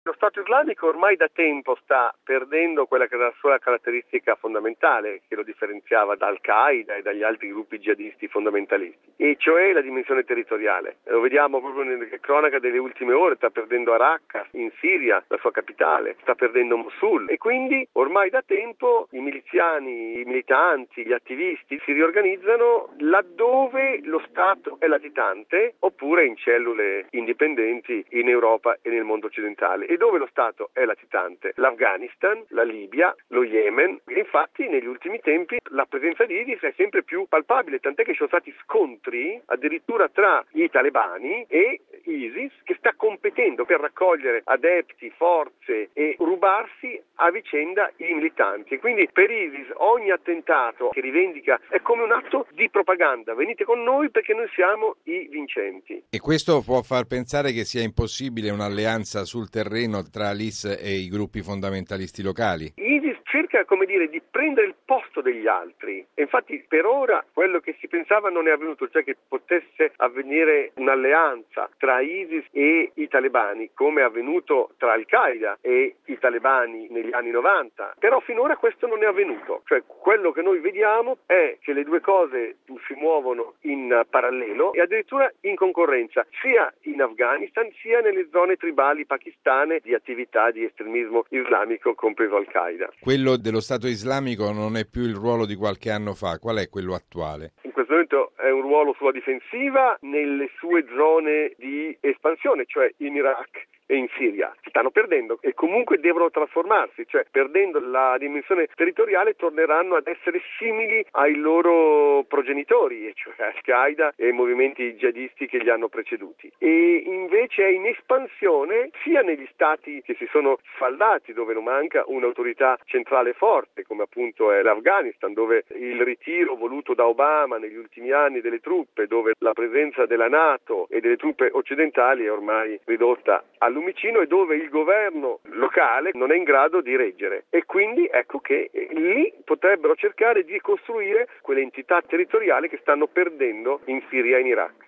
Lo Stato islamico ormai da tempo sta perdendo quella che era la sua caratteristica fondamentale, che lo differenziava da Al-Qaeda e dagli altri gruppi jihadisti fondamentalisti, e cioè la dimensione territoriale. Lo vediamo proprio nelle cronache delle ultime ore, sta perdendo Raqqa in Siria, la sua capitale, sta perdendo Mosul, e quindi ormai da tempo i miliziani, i militanti, gli attivisti si riorganizzano laddove lo Stato è latitante oppure in cellule indipendenti in Europa e nel mondo occidentale. E dove lo Stato è latitante? L'Afghanistan, la Libia, lo Yemen. E infatti negli ultimi tempi la presenza di ISIS è sempre più palpabile, tant'è che ci sono stati scontri addirittura tra i talebani e ISIS, che sta competendo per raccogliere adepti, forze e rubarsi a vicenda i militanti. Quindi per ISIS ogni attentato che rivendica è come un atto di propaganda: venite con noi perché noi siamo i vincenti. E questo può far pensare che sia impossibile un'alleanza sul terreno tra l'IS e i gruppi fondamentalisti locali? ISIS cerca, di prendere il posto degli altri, e infatti per ora quello che si pensava non è avvenuto, cioè che potesse avvenire un'alleanza tra ISIS e i talebani, come è avvenuto tra Al-Qaeda e i talebani negli anni 90, però finora questo non è avvenuto. Cioè quello che noi vediamo è che le due cose si muovono in parallelo e addirittura in concorrenza, sia in Afghanistan sia nelle zone tribali pakistane di attività di estremismo islamico, compreso Al-Qaeda. Quello dello Stato islamico non è più il ruolo di qualche anno fa, qual è quello attuale? In questo momento è un ruolo sulla difensiva nelle sue zone di espansione, cioè in Iraq e in Siria. Si stanno perdendo e comunque devono trasformarsi, cioè perdendo la dimensione territoriale torneranno ad essere simili ai loro progenitori, cioè Al-Qaeda e i movimenti jihadisti che li hanno preceduti. E invece è in espansione sia negli stati che si sono sfaldati, dove non manca un'autorità centrale forte, come appunto è l'Afghanistan, dove il ritiro voluto da Obama negli ultimi anni delle truppe, dove la presenza della NATO e delle truppe occidentali è ormai ridotta al lumicino e dove il governo locale non è in grado di reggere, e quindi ecco che lì potrebbero cercare di costruire quelle entità territoriali che stanno perdendo in Siria e in Iraq.